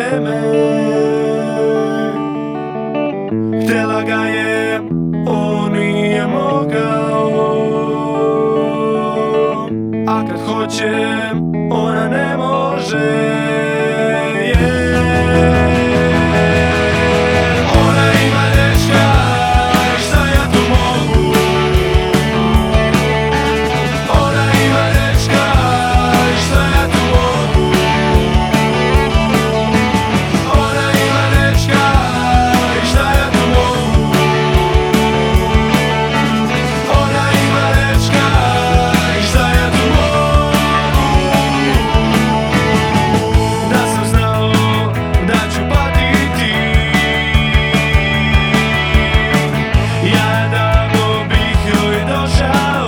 vreme. Htjela ga je, on nije mogao, a kad hoće, ona ne može. Ona ima dečka, šta ja tu mogu? Ona ima dečka, šta ja tu mogu? Ona ima dečka, šta ja tu mogu? Ona ima dečka, šta ja tu mogu? Da sam znao da ću patiti, ja davno bih joj došao,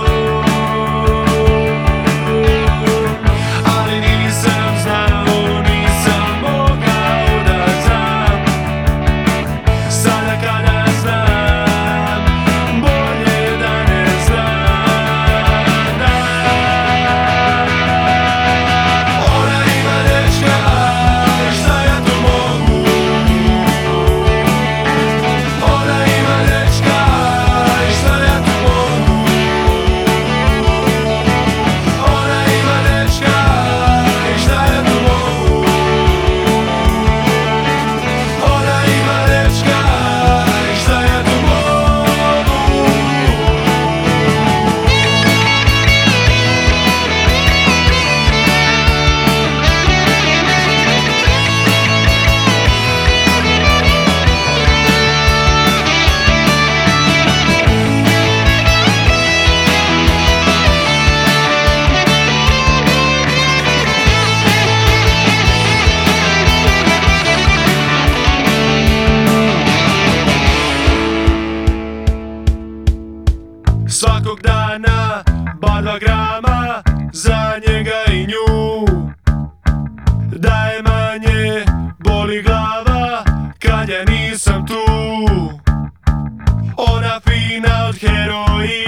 ali nisam znao, nisam mogao da znam. Sada kada znam, bolje da ne znam. Ona ima dečka, šta ja tu mogu? Ona ima dečka, šta ja tu mogu? Ona ima dečka, šta ja tu mogu? Ona ima dečka, šta ja tu mogu? Svakog dana bar 2 grama za njega i nju, da je manje boli glava kad ja nisam tu. Ona fina od heroina,